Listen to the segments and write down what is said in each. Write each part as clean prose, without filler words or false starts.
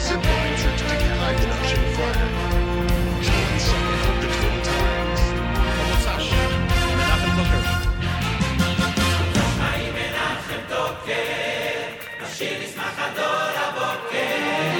zip lines are to hide the Russian flag. Join second of the Twin Times. Motzash, Menachem Toker. Menachem Toker, השיר ישמח הדור הבוקר.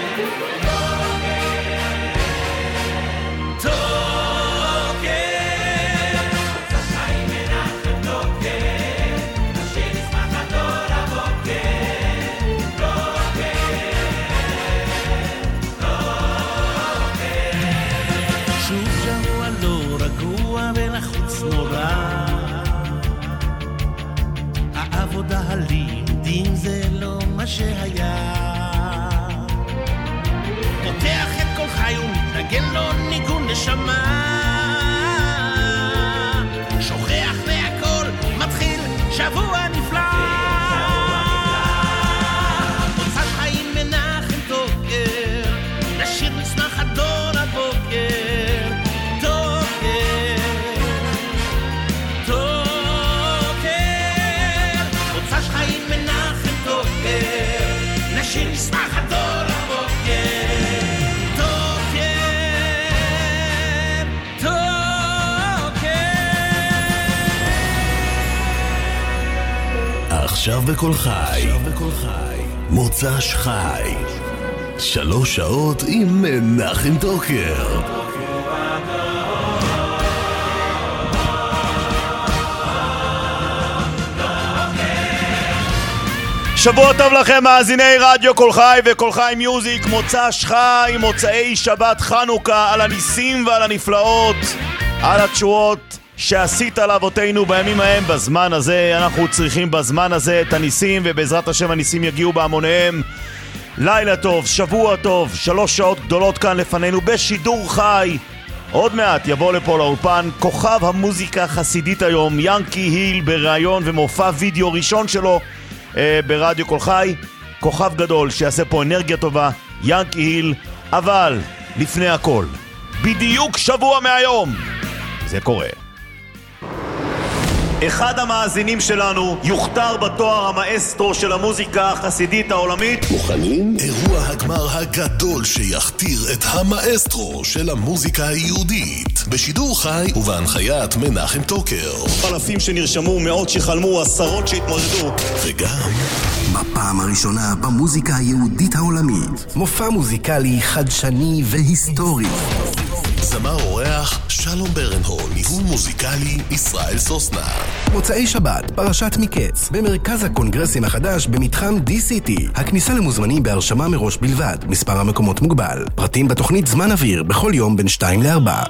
העבודה הלימודים זה לא מה שהיה פותח את כל חי ומתנגן לו ניגון נשמה שוכח והכל מתחיל שבוע נפלא מוצא חיים מנחם תוקר לשיר נשמח הדור הבוקר שיר נשמח הדור הבוקר עכשיו בכל חי מוצ"ש חי 3 שעות עם מנחם תוקר שבוע טוב לכם מאזיני רדיו כל חי וכל חי מיוזיק מוצ"ש חי מוצאי שבת חנוכה על הניסים ועל הנפלאות על התשועות שעשית לאבותינו בימים ההם בזמן הזה אנחנו צריכים בזמן הזה את הניסים ובעזרת השם הניסים יגיעו בהמוניהם לילה טוב, שבוע טוב 3 שעות גדולות כאן לפנינו בשידור חי עוד מעט יבוא לפה לאולפן כוכב המוזיקה החסידית היום ינקי היל בראיון ומופע וידאו ראשון שלו ברדיו כל חי כוכב גדול שיעשה פה אנרגיה טובה ינקי היל אבל לפני הכל בדיוק שבוע מהיום זה קורה אחד המאזינים שלנו יוכתר בתואר המאסטרו של המוזיקה החסידית העולמית מוכנים? אירוע הגמר הגדול שיכתיר את המאסטרו של המוזיקה היהודית בשידור חי ובהנחיית מנחם תוקר אלפים שנרשמו, מאות שחלמו, 10 שהתמודדו וגם בפעם הראשונה במוזיקה היהודית העולמית מופע מוזיקלי חדשני והיסטורי זמר אורח שלום ברנהול ניהול מוזיקלי ישראל סוסנה מוצאי שבת פרשת מקץ במרכז הקונגרסים החדש במתחם DCT הכניסה למוזמנים בהרשמה מראש בלבד מספר המקומות מוגבל פרטים בתוכנית זמן אוויר בכל יום בין 2 ל-4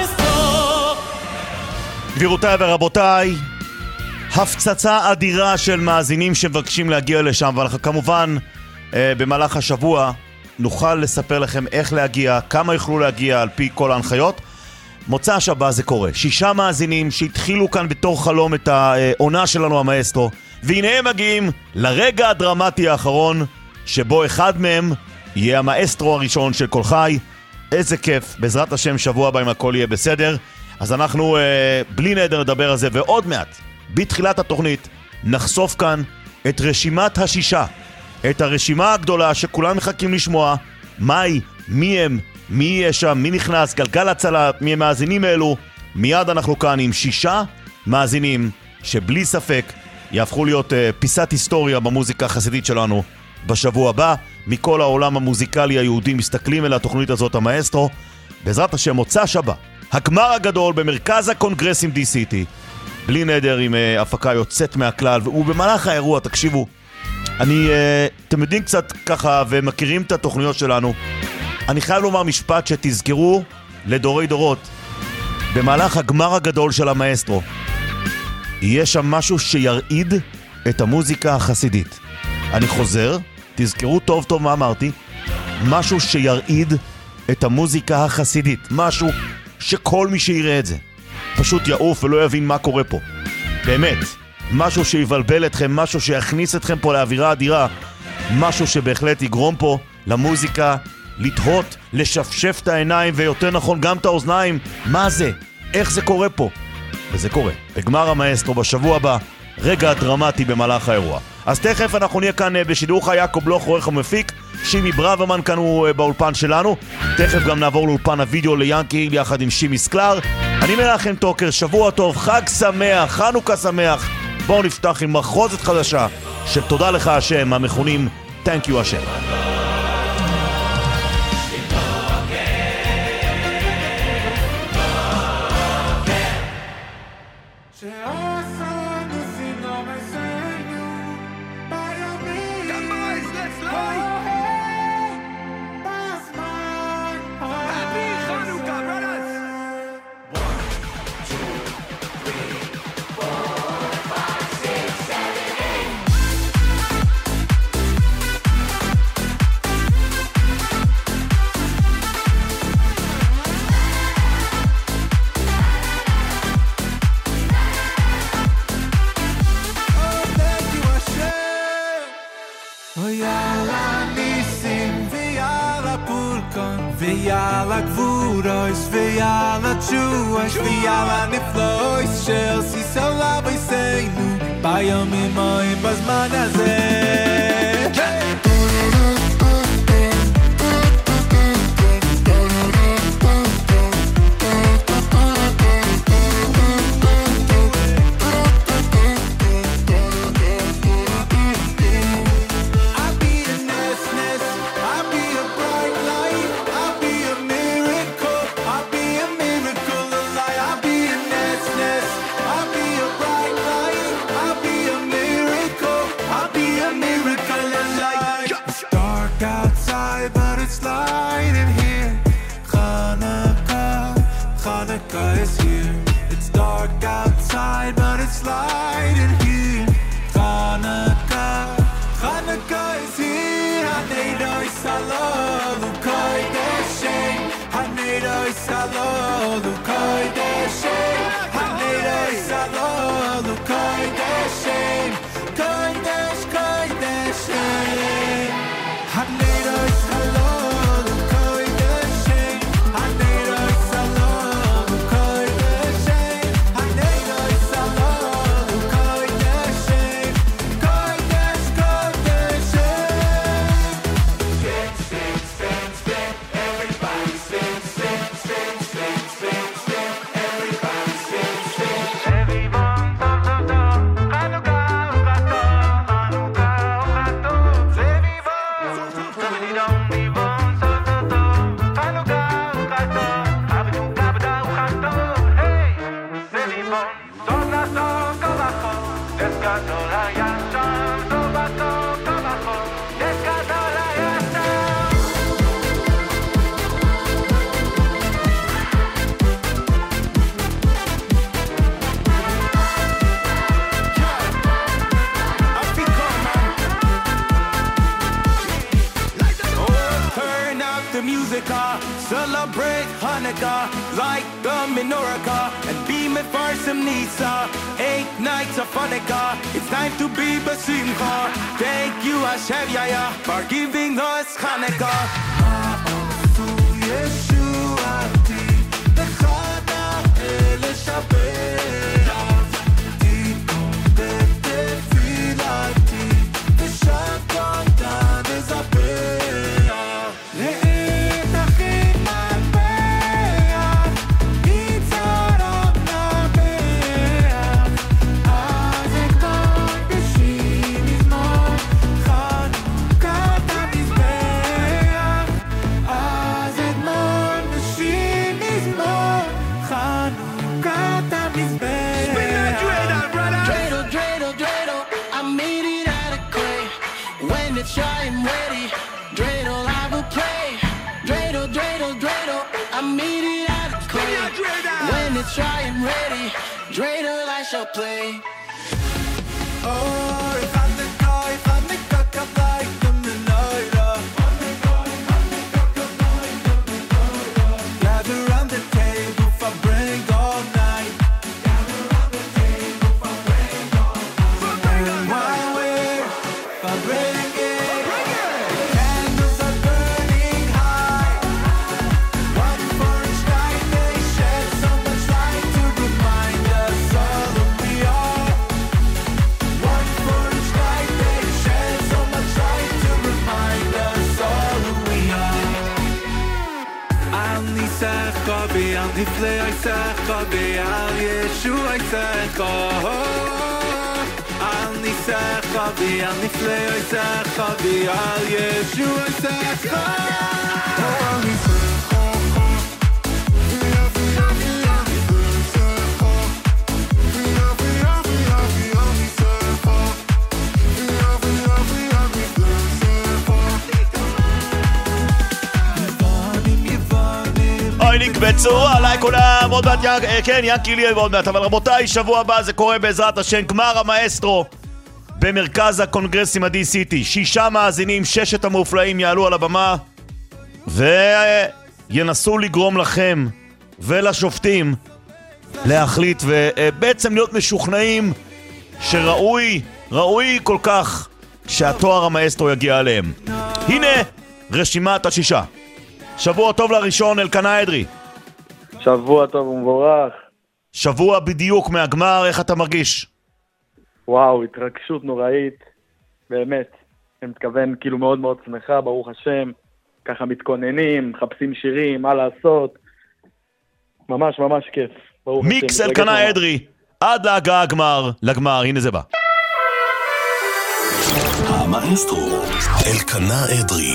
גבירותיי ורבותיי הפצצה אדירה של מאזינים שמבקשים להגיע לשם ואנחנו כמובן במהלך השבוע נוכל לספר לכם איך להגיע, כמה יוכלו להגיע על פי כל ההנחיות. מוצא השבת זה קורה. 6 מאזינים שהתחילו כאן בתור חלום את העונה שלנו המאסטרו, והנה הם מגיעים לרגע הדרמטי האחרון, שבו אחד מהם יהיה המאסטרו הראשון של כל חי. איזה כיף, בעזרת השם שבוע הבא אם הכל יהיה בסדר. אז אנחנו בלי נדר נדבר על זה, ועוד מעט, בתחילת התוכנית, נחשוף כאן את רשימת 6. את הרשימה הגדולה שכולם מחכים לשמוע מהי, מי הם, מי יהיה שם, מי נכנס, גלגל הצלת, מי הם מאזינים אלו. מיד אנחנו כאן עם 6 מאזינים שבלי ספק יהפכו להיות פיסת היסטוריה במוזיקה החסידית שלנו בשבוע הבא. מכל העולם המוזיקלי היהודי מסתכלים אל התוכנית הזאת המאסטרו. בעזרת השם מוצא שבת הגמר הגדול במרכז הקונגרסים DCT בלי נדר עם הפקה יוצאת מהכלל ובמהלך האירוע תקשיבו אתם יודעים קצת ככה ומכירים את התוכניות שלנו אני חייב לומר משפט שתזכרו לדורי דורות במהלך הגמר הגדול של המאסטרו יהיה שם משהו שירעיד את המוזיקה החסידית אני חוזר, תזכרו טוב טוב מה אמרתי משהו שירעיד את המוזיקה החסידית משהו שכל מי שיראה את זה פשוט יעוף ולא יבין מה קורה פה באמת משהו שיבלבל אתכם, משהו שיכניס אתכם פה לאווירה אדירה משהו שבהחלט יגרום פה למוזיקה לתהות, לשפשף את העיניים ויותר נכון גם את האוזניים מה זה? איך זה קורה פה? וזה קורה בגמר המאסטרו בשבוע הבא רגע דרמטי במהלך האירוע אז תכף אנחנו נהיה כאן בשידור חי, יעקב לוך עורך ומפיק, שימי ברוורמן כאן הוא באולפן שלנו. תכף גם נעבור לאולפן הוידאו ליאנקי יחד עם שימי סקלר. אני מנחם טוקר, שבוע טוב, חג שמח, חנוכה שמח. בואו נפתח עם מחרוזת חדשה של תודה לך השם, המכונים Thank you השם. ויאללה גבורוש ויאללה תשוש ויאללה נפלוש של סיסולה ביסנו בימים ההם בזמן הזה Celebrate Hanukkah like the menorah and beam it for some Nisa. 8 nights of Hanukkah, it's time to be Basimcha. Thank you Hashem Yaya for giving us Hanukkah. Ma'osu Yeshuati Bechana Eleshabeach Tikon Betefilati V'shakon Dan Ezabeach I'm ready, dreidel I will play. Dreidel, dreidel, dreidel, I'm meeting at the clay. When it's dry and ready, dreidel I shall play. Oh, Hanukkah, Hanukkah, come like the menorah. Gather round the table for bring all night. Gather round the table for bring all night. While we're for bring. One for each ביער נפלא עיסך ביער ישוע עיסך על ניסך ביער נפלא עיסך ביער ישוע עיסך על ניסך נקבצו עליי כולם, עוד מעט כן, ינקי לי עוד מעט, אבל רבותיי, שבוע הבא זה קורה בעזרת השם, גמר המאסטרו במרכז הקונגרסים ה-D-City. 6 מאזינים, 6 המופלאים יעלו על הבמה וינסו לגרום לכם ולשופטים להחליט ובעצם להיות משוכנעים שראוי כל כך שהתואר המאסטרו יגיע עליהם. הנה רשימת 6. שבוע טוב לראשון, אלקנה אדרי. שבוע טוב ומבורך. שבוע בדיוק מהגמר, איך אתה מרגיש? וואו, התרגשות נוראית, באמת. אני מתכוון כאילו מאוד מאוד שמחה, ברוך השם. ככה מתכוננים, מחפשים שירים, מה לעשות. ממש ממש כיף. מיקס אלקנה אדרי, עד להגעה לגמר, הנה זה בא. המאסטרו, אלקנה אדרי.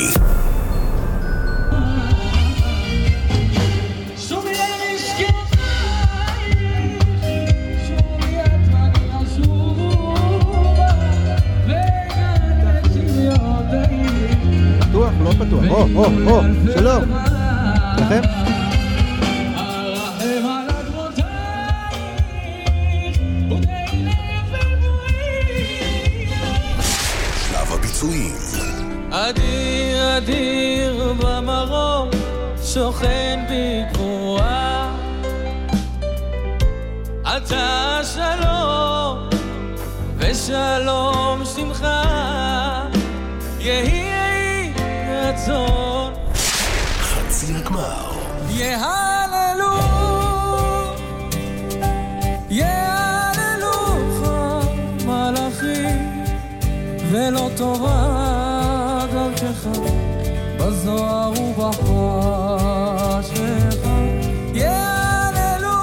פתוח, לא פתוח. שלום. לכם? שלב הביצועים. אדיר אדיר במרום שוכן בגבורה אתה שלום ושלום שמחה יהי רצון חצי הגמר יהללו יהללוך מלאכים ולא טובה דרכך בזוהר ובחשך יהללו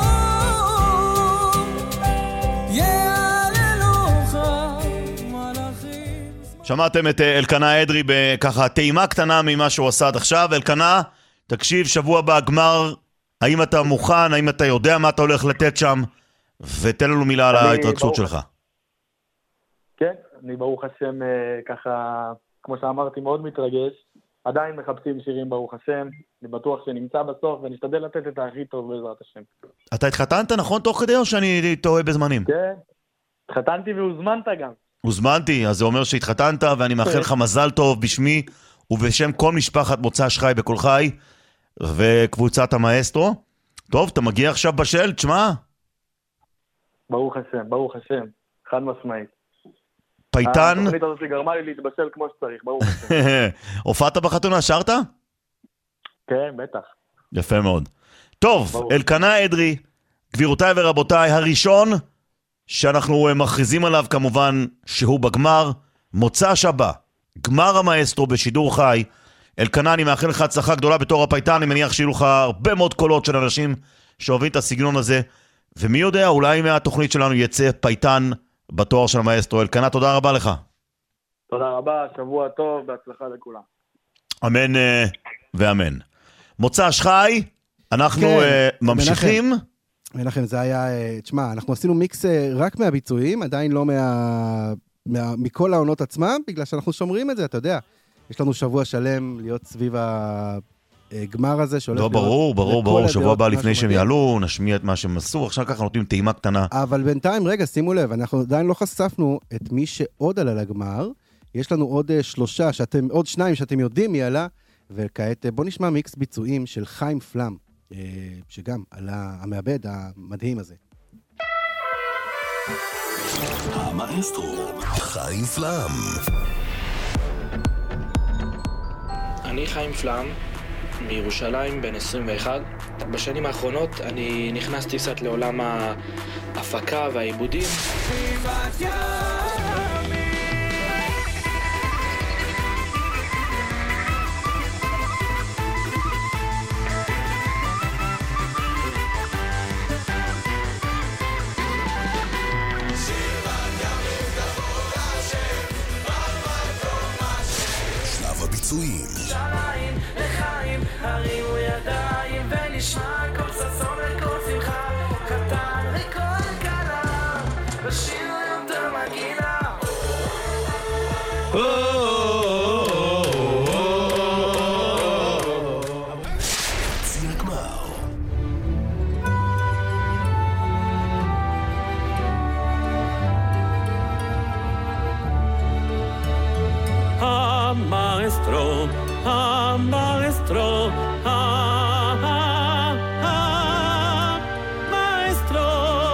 יהללוך מלאכים. שמעתם את אלקנה אדרי בככה טעימה קטנה ממה שהוא עשה עד עכשיו. אלקנה, תקשיב, שבוע הבא גמר, האם אתה מוכן, האם אתה יודע מה אתה הולך לתת שם, ותן לנו מילה על ההתרגשות שלך. כן, אני ברוך השם ככה, כמו שאמרתי, מאוד מתרגש. עדיין מחפשים שירים ברוך השם, אני בטוח שנמצא בסוף ונשתדל לתת את הכי טוב בעזרת השם. אתה התחתנת נכון תוך כדי או שאני טועה בזמנים? כן, התחתנתי והוזמנת גם. הוזמנתי, אז זה אומר שהתחתנת ואני מאחל לך מזל טוב בשמי ובשם כל משפחת מוצ"ש חי בכל חי וקבוצת המאסטרו. טוב, אתה מגיע עכשיו בשל, תשמע. ברוך השם, ברוך השם, חד משמעית. פייטן. התוכנית הזאת גרמה לי להתבשל כמו שצריך, ברוך השם. הופעת בחתונה, שרת? כן, בטח. יפה מאוד. טוב, אלקנה אדרי, גבירותיי ורבותיי, הראשון שאנחנו מכריזים עליו כמובן שהוא בגמר, מוצ"ש הבא, גמר המאסטרו בשידור חי. אלקנה, אני מאחל לך הצלחה גדולה בתור הפייטן, אני מניח שיהיו לך הרבה מאוד קולות של אנשים שאוהבים את הסגנון הזה, ומי יודע, אולי מהתוכנית שלנו יצא פייטן בתואר של המאסטרו. אלקנה, תודה רבה לך. תודה רבה, שבוע טוב, בהצלחה לכולם. אמן ואמן. מוצ"ש חי, אנחנו ממשיכים. מנחם, זה היה, תשמע, אנחנו עשינו מיקס רק מהביצועים, עדיין לא מכל העונות עצמם, בגלל שאנחנו שומרים את זה, אתה יודע. יש לנו שבוע שלם להיות סביב הגמר הזה, שהולך להיות... ברור, שבוע הבא לפני שהם יעלו, נשמיע את מה שהם עשו, עכשיו ככה נותנים טעימה קטנה. אבל בינתיים, רגע, שימו לב, אנחנו עדיין לא חשפנו את מי שעוד עלה לגמר, יש לנו עוד 2 שאתם יודעים מי עלה, וכעת בוא נשמע מיקס ביצועים של חיים פלאם, שגם עלה המעבד המדהים הזה. המאסטרו, חיים פלאם. אני חיים פלאם, מירושלים, בן 21. בשנים האחרונות אני נכנסתי קצת לעולם ההפקה והעיבודים. נשמע כל ששון וכל שמחה, חתן וכל כלה, לשיר יותר מגילה. חצי הגמר. המאסטרו, המאסטרו, המאסטרו.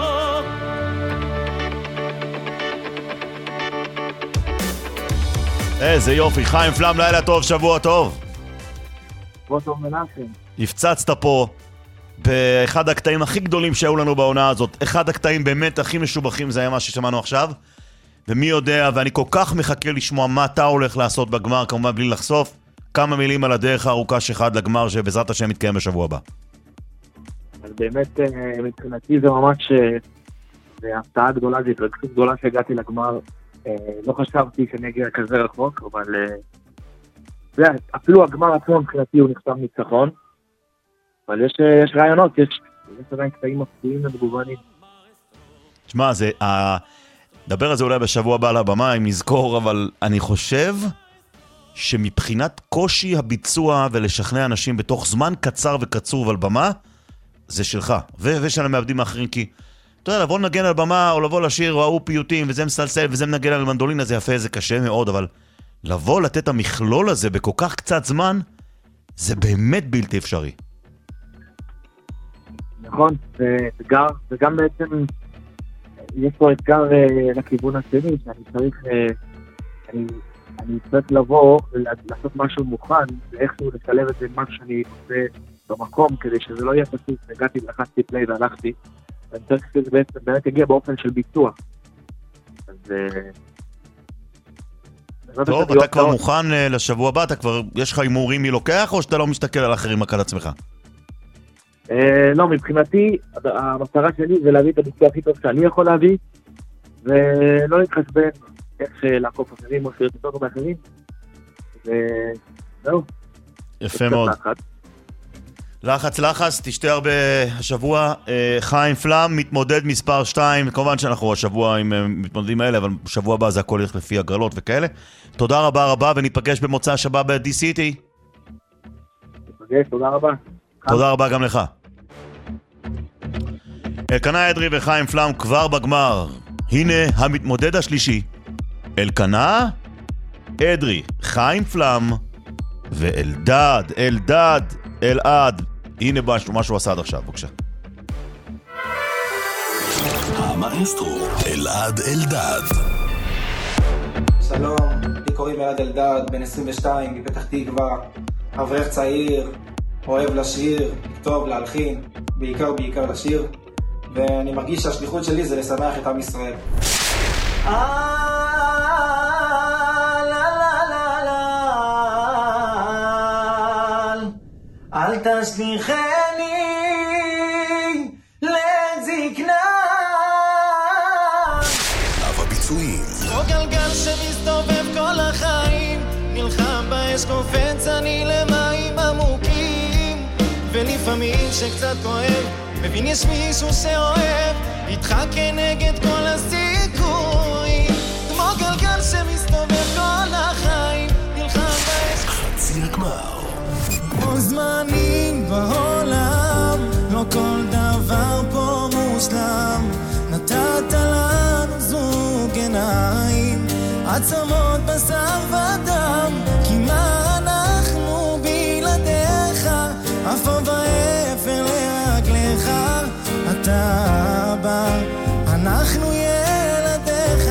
איזה יופי, חיים פלם, לילה טוב, שבוע טוב. שבוע טוב מנחם. הפצצת פה באחד הקטעים הכי גדולים שהיו לנו בעונה הזאת. אחד הקטעים באמת הכי משובחים, זה היה מה ששמענו עכשיו. ומי יודע, ואני כל כך מחכה לשמוע מה אתה הולך לעשות בגמר, כמובן בלי לחשוף. כמה מילים על הדרך הארוכה שלך לגמר שבעזרת השם מתקיים בשבוע הבא. אז באמת מבחינתי זה ממש הפתעה גדולה, זה התרגשות גדולה שהגעתי לגמר. לא חשבתי שאני אגיע כזה רחוק, אבל אפילו הגמר עצמו מבחינתי הוא נחתם ניצחון. אבל יש רעיונות, יש עדיין קטעים מפתיעים ומגוונים. תשמע, דבר על זה אולי בשבוע הבא על הבמה, אם נזכור, אבל אני חושב שמבחינת קושי הביצוע ולשכנע אנשים בתוך זמן קצר וקצוב על במה, זה שלך. ושל המעבדים האחרים, כי אתה יודע, לבוא לנגן על במה, או לבוא לשיר, או פיוטים, וזה מסלסל, וזה מנגן על מנדולינה, זה יפה, זה קשה מאוד, אבל לבוא לתת המכלול הזה בכל כך קצת זמן, זה באמת בלתי אפשרי. נכון, וגם בעצם יש פה אתגר לכיוון השני, שאני צריך לבוא ולעשות משהו מוכן, ואיכשהו לשלב את זה משהו שאני עושה במקום, כדי שזה לא יהיה פשוט, הגעתי, לחצתי פליי והלכתי, ואני צריך שזה באמת יגיע באופן של ביצוע. אז טוב, אתה כבר מוכן לשבוע הבא, אתה כבר, יש לך אימורים מי לוקח, או שאתה לא מסתכל על אחרים רק על עצמך? לא, מבחינתי, המטרה שלי זה להביא את הביצוע הכי טוב שאני יכול להביא, ולא להתחשבן איך לעקוף אחרים או שירות טוב באחרים. וזהו. יפה מאוד. לחץ, תשתה הרבה השבוע. חיים פלם, מתמודד מספר 2, כמובן שאנחנו השבוע עם מתמודדים האלה, אבל בשבוע הבא זה הכל ילך לפי הגרלות וכאלה. תודה רבה, וניפגש במוצא השבוע ב-D-City. ניפגש, תודה רבה. תודה רבה גם לך. אלקנה אדרי וחיים פלם כבר בגמר. הנה המתמודד השלישי. אלקנה אדרי, חיים פלם ואלדד, אלעד. הנה משהו עשה עד עכשיו, בבקשה. המאסטרו, אלעד. שלום, לי קוראים אלעד, בן 22, מפתח תקווה, אברך צעיר, אוהב לשיר, לכתוב, להלחין, בעיקר לשיר, ואני מרגיש שהשליחות שלי זה לשמח את עם ישראל. אל תשליחני לזקנה. אב הביצועים. כמו גלגל שמסתובב כל החיים, נלחם באש קופץ אני למים עמוקים, ולפעמים שקצת כואב, מבין יש מישהו שאוהב, איתך כנגד כל הסיכוי. כמו גלגל שמסתובב כל החיים, נלחם באש. חצי הגמר. כמו זמנים בעולם, לא כל דבר פה מושלם, נתת לנו זוג עיניים, עצמות בשר ודם, כי מה אנחנו בלעדיך, אפור ואפר לרגליך, אתה אבא, אנחנו ילדיך.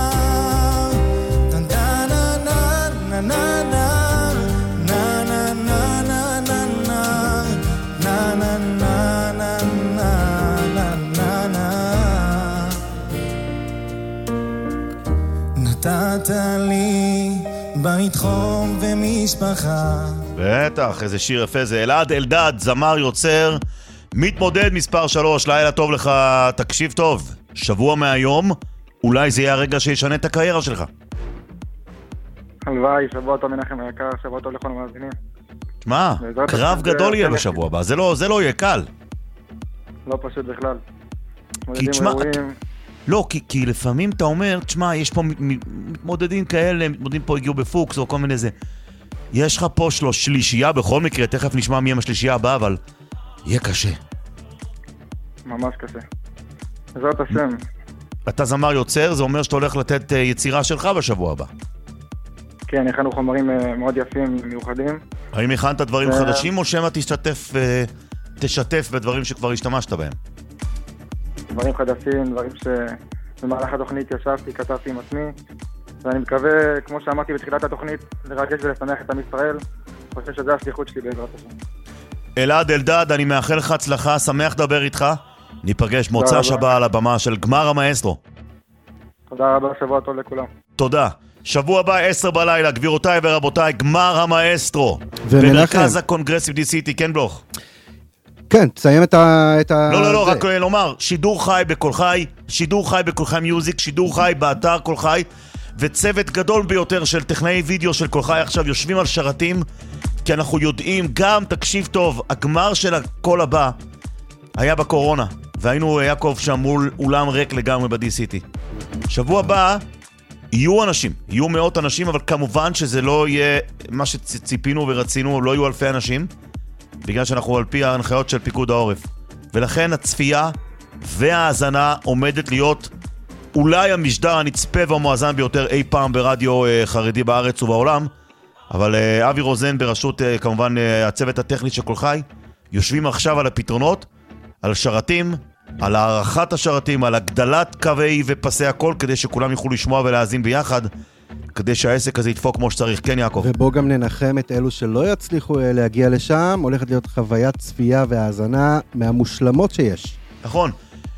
נתת לי בית חום ומשפחה. בטח, איזה שיר יפה זה. אלעד, זמר יוצר, מתמודד מספר 3, לילה טוב לך, תקשיב טוב, שבוע מהיום, אולי זה יהיה הרגע שישנה את הקריירה שלך. הלוואי, שבוע טוב מנחם היקר, שבוע טוב לכל המאזינים. תשמע, קרב גדול יהיה בשבוע הבא, זה לא יהיה קל. לא פשוט בכלל. כי תשמע, לא, כי לפעמים אתה אומר, תשמע, יש פה מתמודדים כאלה, מתמודדים פה הגיעו בפוקס או כל מיני זה. יש לך פה שלישייה בכל מקרה, תכף נשמע מי הם השלישייה הבאה, אבל יהיה קשה. ממש קשה. בעזרת השם. אתה זמר יוצר, זה אומר שאתה הולך לתת יצירה שלך בשבוע הבא. כן, הכנו חומרים מאוד יפים, מיוחדים. האם הכנת דברים חדשים או שמה תשתף בדברים שכבר השתמשת בהם? דברים חדשים, דברים שבמהלך התוכנית ישבתי, כתבתי עם עצמי, ואני מקווה, כמו שאמרתי בתחילת התוכנית, לרגש ולשמח את עם ישראל. אני חושב שזה השליחות שלי בעזרת השם. אלעד אלדד, אני מאחל לך הצלחה, שמח לדבר איתך. ניפגש מוצא שבא על הבמה של גמר המאסטרו. תודה רבה, שבוע טוב לכולם. תודה. שבוע הבא 10 בלילה, גבירותיי ורבותיי, גמר המאסטרו. ומנחם. במרכז הקונגרסיב די-סיטי, כן בלוך. כן, תסיים את ה... לא, רק לומר, שידור חי בכל חי, שידור חי בכל חי מיוזיק, שידור חי באתר כל חי, וצוות גדול ביותר של טכנאי וידאו של כל חי עכשיו יושבים על שרתים, כי אנחנו יודעים, גם תקשיב טוב, הגמר של הכל הבא היה בקורונה, והיינו יעקב שם מול אולם ריק לגמרי בדי-סיטי. שבוע הבא יהיו מאות אנשים, אבל כמובן שזה לא יהיה מה שציפינו ורצינו, לא יהיו אלפי אנשים, בגלל שאנחנו על פי ההנחיות של פיקוד העורף. ולכן הצפייה וההאזנה עומדת להיות אולי המשדר הנצפה והמואזן ביותר אי פעם ברדיו חרדי בארץ ובעולם, אבל אבי רוזן בראשות כמובן הצוות הטכני של כל חי, יושבים עכשיו על הפתרונות, על שרתים, על הערכת השרתים, על הגדלת קווי ופסי הכל, כדי שכולם יוכלו לשמוע ולהאזין ביחד, כדי שהעסק הזה יתפוק כמו שצריך. כן, יעקב. ובוא גם ננחם את אלו שלא יצליחו להגיע לשם, הולכת להיות חוויית צפייה והאזנה מהמושלמות שיש. נכון,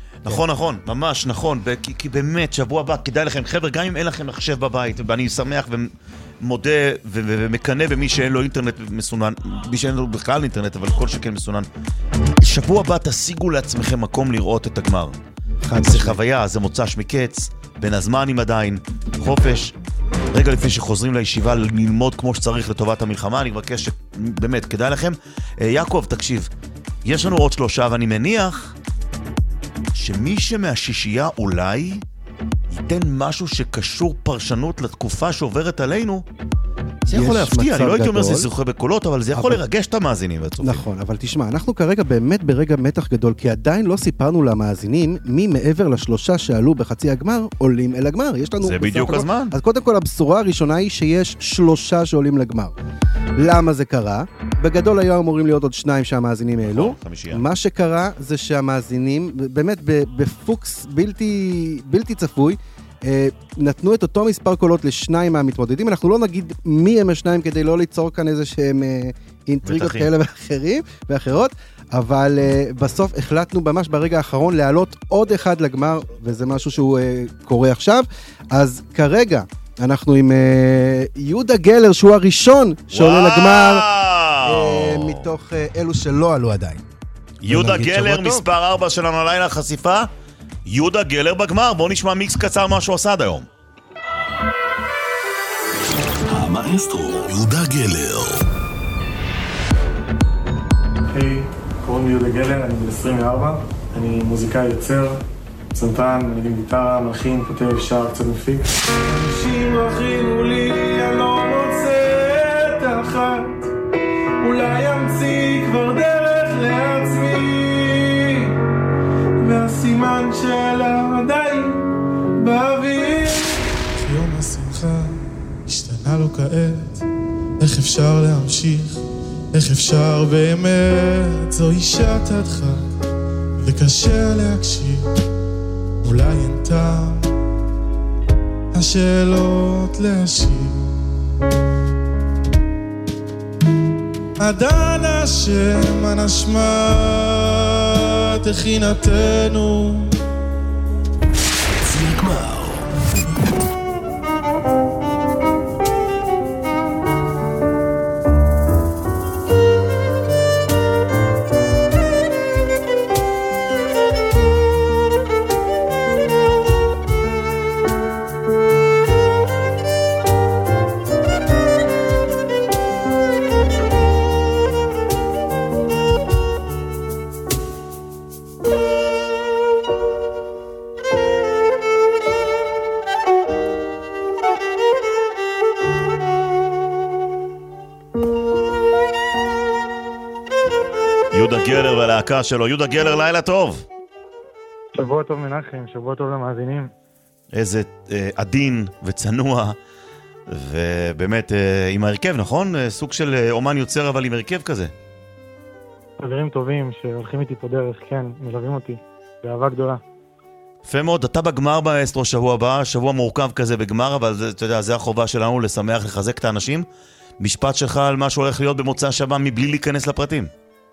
ממש נכון, כי באמת שבוע הבא כדאי לכם, חבר'ה, גם אם אין לכם מחשב בבית, ואני שמח ומודה ומקנה במי שאין לו אינטרנט מסונן, מי שאין לו בכלל אינטרנט, אבל כל שכן מסונן, שבוע הבא תשיגו לעצמכם מקום לראות את הגמר. זה חוויה, זה מוצ"ש מקץ, בין הזמנים עדיין, חופש, רגע לפני שחוזרים לישיבה ללמוד כמו שצריך לטובת המלחמה. אני מבקש שבאמת כדאי לכם. יעקב, תקשיב, יש לנו עוד 3, ואני מניח שמי שמהשישייה אולי ייתן משהו שקשור פרשנות לתקופה שעוברת עלינו. זה יכול להפתיע, אני לא הייתי אומר זה זוכה בקולות, אבל זה יכול לרגש את המאזינים והצופים. נכון, אבל תשמע, אנחנו כרגע באמת ברגע מתח גדול, כי עדיין לא סיפרנו למאזינים מי מעבר ל3 שעלו בחצי הגמר עולים אל הגמר. זה בדיוק הזמן. אז קודם כל הבשורה הראשונה היא שיש 3 שעולים לגמר. למה זה קרה? בגדול היו אמורים להיות עוד 2 שהמאזינים העלו. מה שקרה זה שהמאזינים, באמת בפוקס בלתי צפוי, נתנו את אותו מספר קולות ל2 מהמתמודדים. אנחנו לא נגיד מי הם ה2 כדי לא ליצור כאן איזה שהם אינטריגות כאלה ואחרות, אבל בסוף החלטנו ממש ברגע האחרון להעלות עוד אחד לגמר, וזה משהו שהוא קורה עכשיו. אז כרגע אנחנו עם יהודה גלר, שהוא הראשון שעולה לגמר, מתוך אלו שלא עלו עדיין. יהודה גלר, מספר 4 שלנו הלילה, חשיפה. יהודה גלר בגמר, בואו נשמע מיקס קצר מה שהוא עשה עד היום. המאסטרו יהודה גלר. היי, קוראים לי יהודה גלר, אני בן 24, אני מוזיקאי יוצר, פסנתרן, מנגן גיטרה, מלחין, כותב, שר, קצת מפיק. אנשים הכינו לי, אני לא מוצא את אחת, אולי אמציא כבר דרך לעצמי, והסימן שלה עדיין באוויר. יום השמחה השתנה לו כעת, איך אפשר להמשיך, איך אפשר באמת, זוהי שעת הדחק וקשה להקשיב, אולי אין טעם השאלות להשיב. עדן השם הנשמת הכינתנו נגמר. יהודה גלר והלהקה שלו. יהודה גלר, לילה טוב. שבוע טוב מנחם, שבוע טוב למאזינים. איזה עדין וצנוע, ובאמת עם ההרכב, נכון? סוג של אומן יוצר, אבל עם הרכב כזה. חברים טובים שהולכים איתי פה דרך, כן, מלווים אותי, באהבה גדולה. יפה מאוד, אתה בגמר באסטרו שבוע הבא, שבוע מורכב כזה בגמר, אבל אתה יודע, זה החובה שלנו לשמח, לחזק את האנשים. משפט שלך על מה שהולך להיות במוצא שבת מבלי להיכנס לפרטים.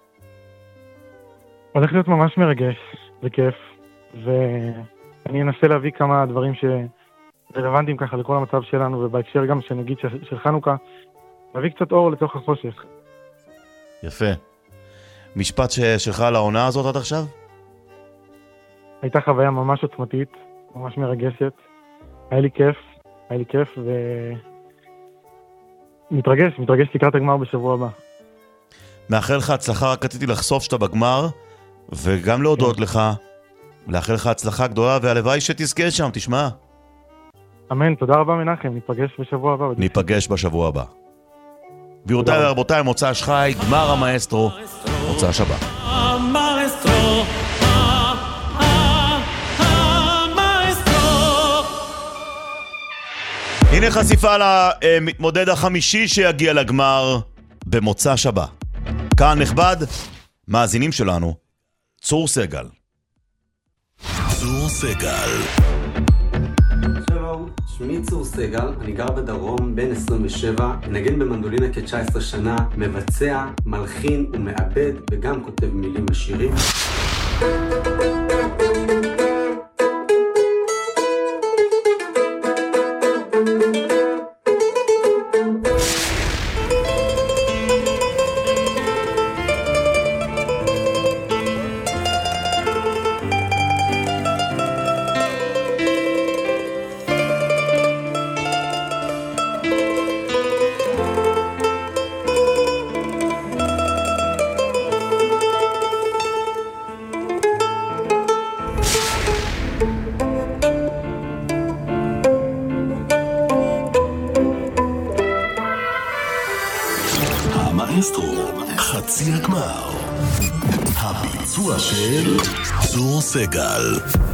הולך להיות ממש מרגש, זה כיף, ואני אנסה להביא כמה דברים שרלוונטיים ככה לכל המצב שלנו, ובהקשר גם שנגיד של חנוכה, להביא קצת אור לתוך החושך. יפה. משפט שלך על העונה הזאת עד עכשיו? הייתה חוויה ממש עוצמתית, ממש מרגשת. היה לי כיף, מתרגש לקראת הגמר בשבוע הבא. מאחל לך הצלחה, רק רציתי לחשוף שאתה בגמר, וגם להודות לך, לאחל לך הצלחה גדולה, והלוואי שתזכה שם, תשמע. אמן, תודה רבה מנחם, ניפגש בשבוע הבא. ניפגש בשבוע הבא. גבירותיי ורבותיי, מוצא שחי, גמר המאסטרו, מוצא שבת. המאסטרו, הנה חשיפה למתמודד החמישי שיגיע לגמר במוצא שבת. כאן נכבד, מאזינים שלנו, צור סגל. צור סגל. שלום, שמי צור סגל, אני גר בדרום, בן 27, מנגן במנדולינה כ-19 שנה, מבצע, מלחין ומעבד וגם כותב מילים ושירים. חצי הגמר. הביצוע של צור סגל.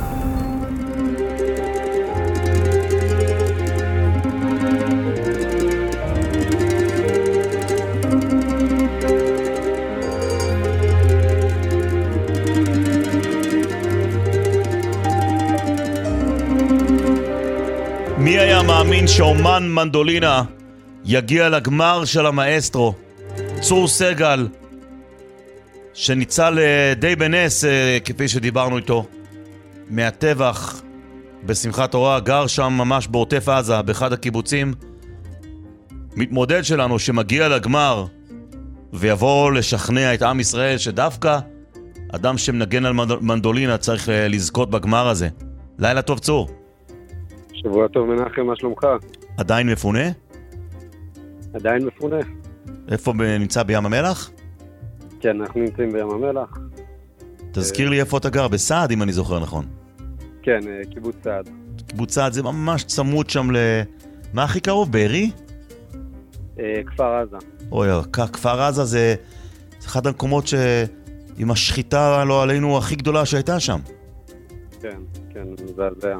מי היה מאמין שאומן מנדולינה יגיע לגמר של המאסטרו? צור סגל, שניצל די בנס, כפי שדיברנו איתו, מהטבח בשמחת תורה, גר שם ממש בעוטף עזה, באחד הקיבוצים. מתמודד שלנו שמגיע לגמר ויבוא לשכנע את עם ישראל שדווקא אדם שמנגן על מנדולינה צריך לזכות בגמר הזה. לילה טוב צור. שבוע טוב מנחם, מה שלומך? עדיין מפונה? עדיין מפונה. איפה נמצא, בים המלח? כן, אנחנו נמצאים בים המלח. תזכיר לי איפה אתה גר, בסעד אם אני זוכר נכון. כן, קיבוץ סעד. קיבוץ סעד זה ממש צמוד שם מה הכי קרוב, בארי? כפר עזה. אוי, כפר עזה זה אחד המקומות עם השחיטה לא עלינו הכי גדולה שהייתה שם. כן, מזעזע.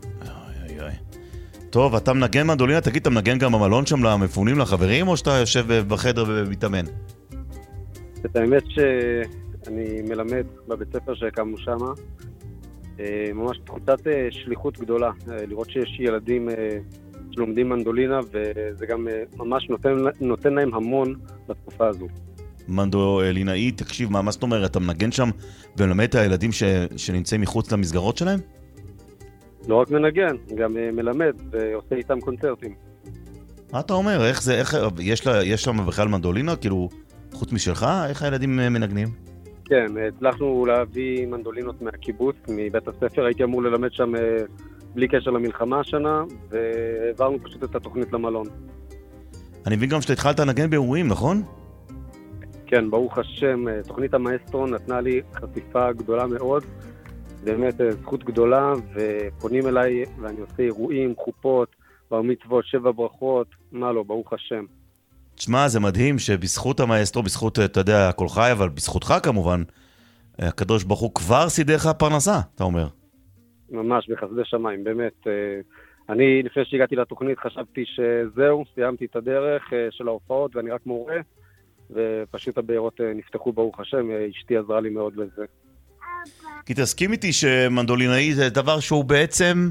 טוב, אתה מנגן מנדולינה, תגיד, אתה מנגן גם במלון שם למפונים, לחברים, או שאתה יושב בחדר ומתאמן? את האמת שאני מלמד בבית ספר שהקמנו שם, ממש תחושת שליחות גדולה, לראות שיש ילדים שלומדים מנדולינה, וזה גם ממש נותן להם המון בתקופה הזו. מנדולינאי, תקשיב, מה זאת אומרת, אתה מנגן שם ומלמד את הילדים שנמצאים מחוץ למסגרות שלהם? לא רק מנגן, גם מלמד ועושה איתם קונצרטים. מה אתה אומר? איך זה, יש שם בכלל מנדולינה? כאילו, חוץ משלך? איך הילדים מנגנים? כן, הצלחנו להביא מנדולינות מהקיבוץ, מבית הספר. הייתי אמור ללמד שם בלי קשר למלחמה השנה, והעברנו פשוט את התוכנית למלון. אני מבין גם שאתה התחלת לנגן באירועים, נכון? כן, ברוך השם, תוכנית המאסטרו נתנה לי חשיפה גדולה מאוד. באמת זכות גדולה, ופונים אליי ואני עושה אירועים, חופות, בר מצוות, 7 ברכות, מה לא, ברוך השם. תשמע, זה מדהים שבזכות המאסטרו, בזכות, אתה יודע, הכל חי, אבל בזכותך כמובן, הקדוש ברוך הוא כבר סידר לך פרנסה, אתה אומר. ממש, בחסדי שמיים, באמת. אני, לפני שהגעתי לתוכנית, חשבתי שזהו, סיימתי את הדרך של ההופעות, ואני רק מורה, ופשוט הבארות נפתחו ברוך השם, אשתי עזרה לי מאוד בזה. כי תסכים איתי שמנדולינאי זה דבר שהוא בעצם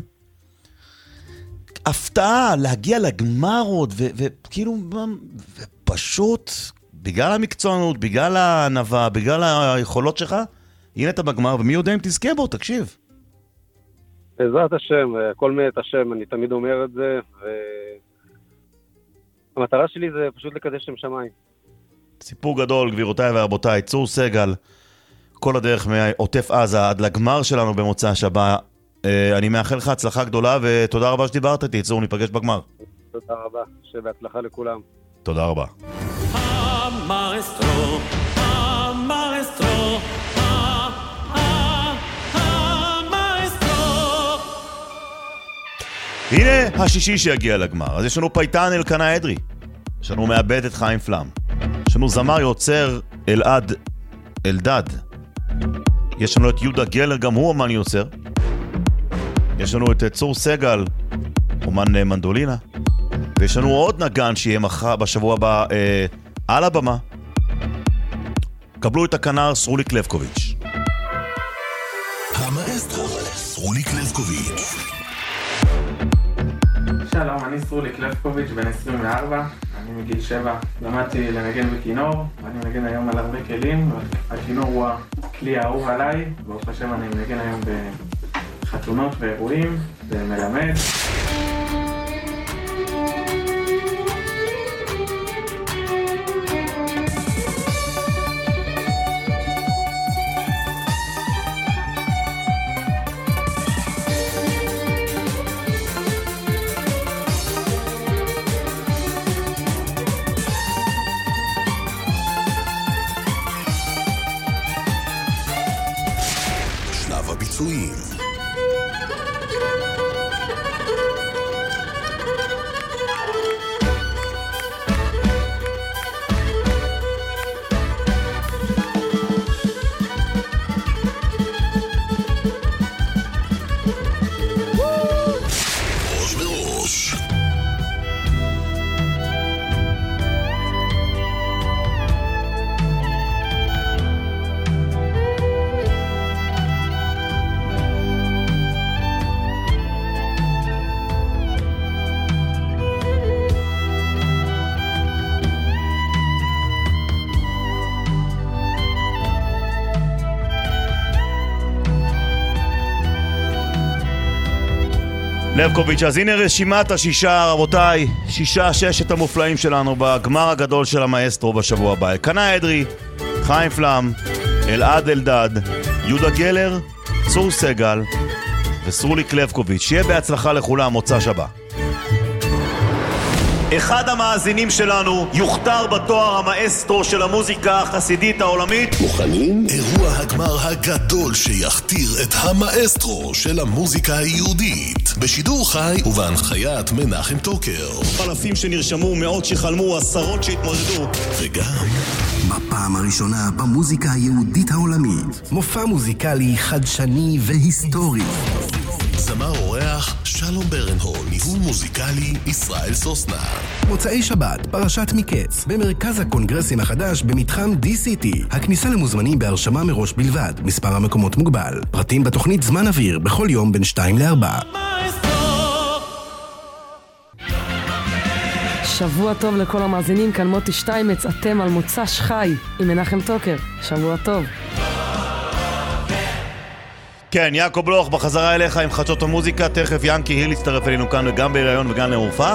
הפתעה, להגיע לגמר עוד, וכאילו, ופשוט, בגלל המקצוענות, בגלל הענווה, בגלל היכולות שלך, הנה אתה בגמר, ומי יודע אם תזכה בו, תקשיב. בעזרת השם, הכל מאת השם, אני תמיד אומר את זה, והמטרה שלי זה פשוט לקדש שם שמיים. סיפור גדול, גבירותיי ורבותיי, צור סגל, כל הדרך מעוטף עזה עד לגמר שלנו במוצא השבת. אני מאחל לך הצלחה גדולה, ותודה רבה שדיברת איתי, צור, ניפגש בגמר. תודה רבה, שבהצלחה לכולם. תודה רבה. המאסטרו, המאסטרו, הנה השישי שיגיע לגמר. אז יש לנו פייטן אלקנה אדרי, יש לנו מאבד את חיים פלם, יש לנו זמר יוצר אלעד אלדד, יש לנו את יהודה גלר, גם הוא אומן יוצר, יש לנו את צור סגל, אומן מנדולינה, ויש לנו עוד נגן שיהיה מחר בשבוע הבא על הבמה. קבלו את הכנר סרוליק לבקוביץ'. המאסטרו סרוליק לבקוביץ'. שלום, אני סרוליק לבקוביץ', בן 24, אני מגיל 7, למדתי לנגן בכינור, ואני מנגן היום על הרבה כלים, הכינור הוא הכלי האהוב עליי, ברוך השם אני מנגן היום בחתונות ואירועים, ומלמד. הביצועים. ראש בראש. לבקוביץ', אז הנה רשימת השישה, רבותיי, ששת המופלאים שלנו בגמר הגדול של המאסטרו בשבוע הבא. אלקנה אדרי, חיים פלם, אלעד אלדד, יהודה גלר, צור סגל וסרוליק לבקוביץ'. שיהיה בהצלחה לכולם, מוצא שבת. אחד המאזינים שלנו יוכתר בתואר המאסטרו של המוזיקה החסידית העולמית. מוכנים? אירוע הגמר הגדול שיכתיר את המאסטרו של המוזיקה היהודית. בשידור חי ובהנחיית מנחם טוקר. אלפים שנרשמו, מאות שחלמו, עשרות שהתמודדו. וגם בפעם הראשונה במוזיקה היהודית העולמית. מופע מוזיקלי חדשני והיסטורי. זמר אורח שלום ברנהול, ניהול מוזיקלי ישראל סוסנה. מוצאי שבת, פרשת מקץ, במרכז הקונגרסים החדש במתחם DCT. הכניסה למוזמנים בהרשמה מראש בלבד, מספר המקומות מוגבל. פרטים בתוכנית זמן אוויר, בכל יום בין 2 ל-4. שבוע טוב לכל המאזינים, כאן מוטי שטיימץ, אתם על מוצ"ש חי עם מנחם טוקר. שבוע טוב. כן, יעקב בלוך בחזרה אליך עם חדשות המוזיקה. תכף ינקי היל יצטרף אלינו כאן גם בהיריון וגם למופע.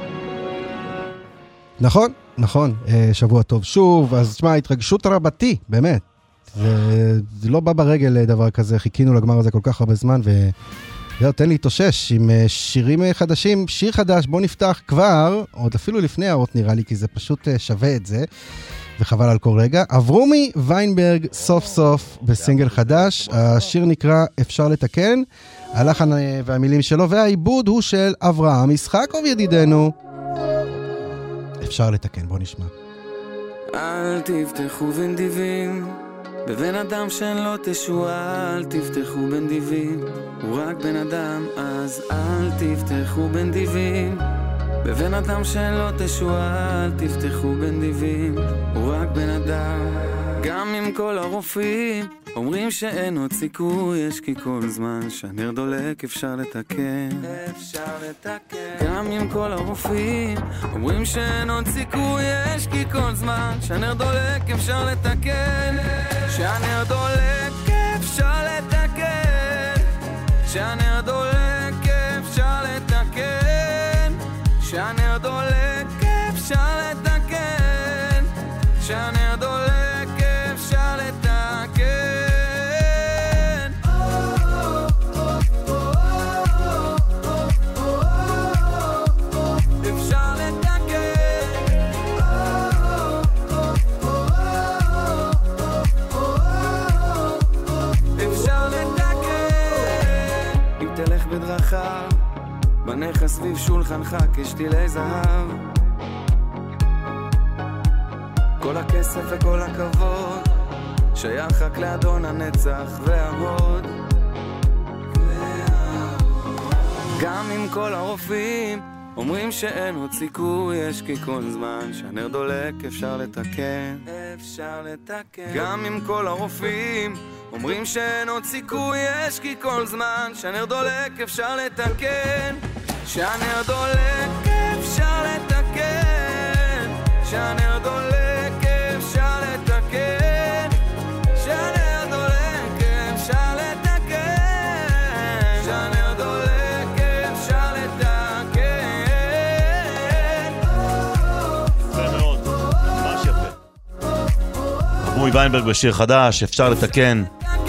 נכון, שבוע טוב שוב. אז תשמע, התרגשות רבתי, באמת. זה לא בא ברגל דבר כזה, חיכינו לגמר הזה כל כך הרבה זמן, תן לי תושש עם שירים חדשים, שיר חדש, בוא נפתח כבר, עוד אפילו לפני הערות נראה לי, כי זה פשוט שווה את זה. וחבל על כל רגע. אברומי ויינברג סוף סוף בסינגל חדש, השיר נקרא אפשר לתקן, הלחן והמילים שלו, והעיבוד הוא של אברהם ישחקוב ידידנו. אפשר לתקן. בוא נשמע. אל תפתחו בנדיבים בבן אדם שאין לו תשועה, אל תפתחו בנדיבים, הוא רק בן אדם, אז אל תפתחו בנדיבים בבן אדם שאין לו תשועה, אל תפתחו בנדיבים, הוא רק בן אדם. גם אם כל הרופאים אומרים שאין עוד סיכוי, יש כי כל זמן שהנר דולק אפשר לתקן, אפשר לתקן. גם אם כל הרופאים אומרים שאין עוד סיכוי, יש כי כל זמן שהנר דולק אפשר לתקן, שהנר דולק אפשר לתקן, שהנר דולק אפשר לתקן, שהנר דולק אפשר לתקן, שהנר דולק אפשר לתקן. אפשר לתקן. אפשר לתקן. אם תלך בדרכה בנך סביב שולחנך כשתילי זהב, כל הכסף וכל הכבוד שייך רק לאדון הנצח וההוד. גם אם כל הרופאים אומרים שאין עוד סיכוי, יש כי כל זמן שהנר דולק אפשר לתקן, אפשר לתקן. גם אם כל הרופאים אומרים שאין עוד סיכוי, יש כי כל זמן שהנר דולק אפשר לתקן, שהנר דולק אפשר לתקן, שהנר דולק אפשר לתקן, שהנר דולק אפשר לתקן, שהנר דולק אפשר לתקן. יפה מאוד, ממש יפה. אבוי ויינברג בשיר חדש, אפשר לתקן.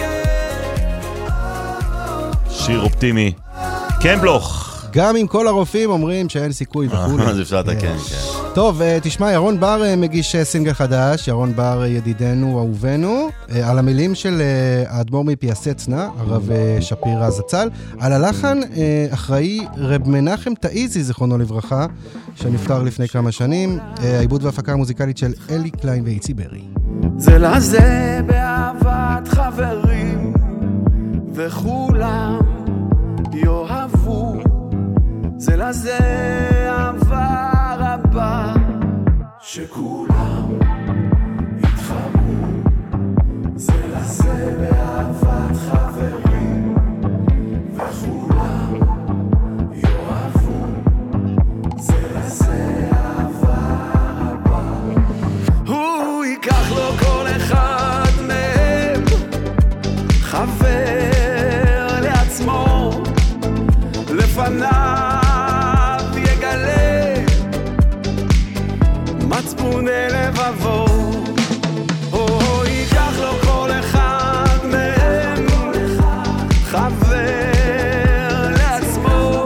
שיר אופטימי. כן בלוך. גם אם כל הרופאים אומרים שאין סיכוי וכולי. אז אפשר לתקן, כן. טוב, תשמע, ירון בר מגיש סינגל חדש, ירון בר ידידנו, אהובנו, על המילים של האדמו"ר מפייסצנה, הרב שפירא זצ"ל, על הלחן אחראי רב מנחם תאיזי, זיכרונו לברכה, שנפטר לפני כמה שנים, העיבוד והפקה המוזיקלית של אלי קליין ואיצי ברי. זה לזה באהבת חברים וכולם יאהבו, זה לזה אהבה רבה שכולם יתחברו, זה לזה באהבת חברים וכולם יאהבו, זה לזה אהבה רבה. הוא ייקח לו כל אחד מהם חבר לעצמו, לפניו יגלה מצפון לבבו. הוא ייקח לו כל אחד מהם חבר לעצמו,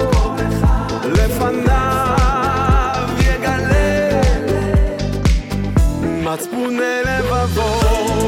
לפניו יגלה מצפון לבבו.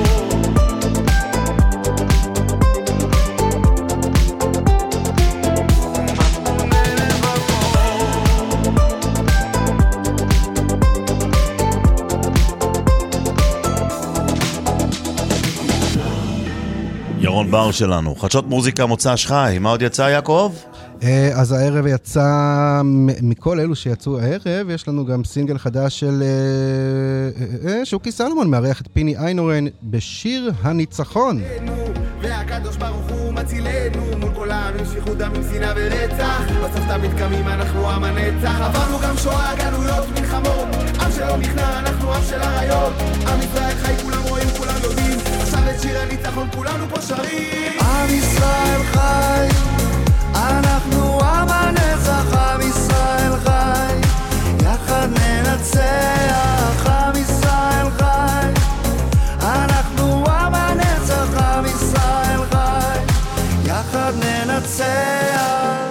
ירון בר שלנו, חדשות מוזיקה מוצ"ש חי. מה עוד יצא, יעקב? אז הערב יצא, מכל אלו שיצאו הערב, יש לנו גם סינגל חדש של שוקי סלומון, מארח את פיני איינורן בשיר הניצחון. והקדוש ברוך הוא מצילנו, מול כולנו עם שפיכות דם, עם שנאה ורצח, בסוף תמיד קמים, אנחנו עם הנצח. עברנו גם שואה, גלויות, מלחמות, עם שלא נכנע, אנחנו עם של עריות. עם ישראל חי, כולם רואים, כולם יודעים, עכשיו את שיר הניצחון כולנו פה שרים. עם ישראל חי, אנחנו עם הנצח, עם ישראל חי, יחד ננצח. עם ישראל חי, אנחנו עם הנצח, עם ישראל חי, יחד ננצח.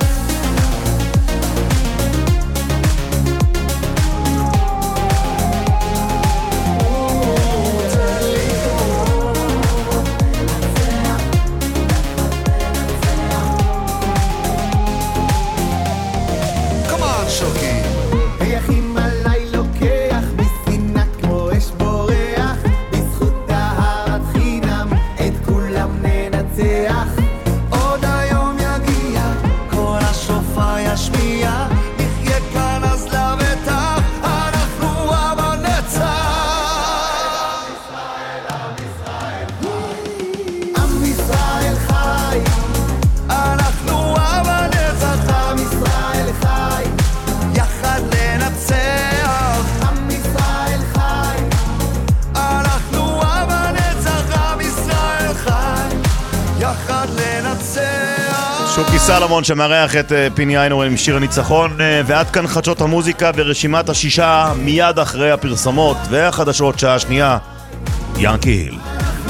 שוקי סלומון שמארח את פיני איינהורן עם שיר הניצחון, ועד כאן חדשות המוזיקה ברשימת השישה מיד אחרי הפרסומות והחדשות שעה שנייה. ינקי היל.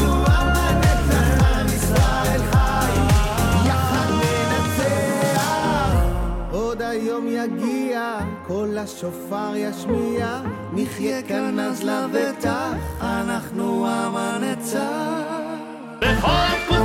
עוד היום יגיע, כל השופר ישמיע, נחיה כאן אז לבטח, אנחנו עם הנצח. בכל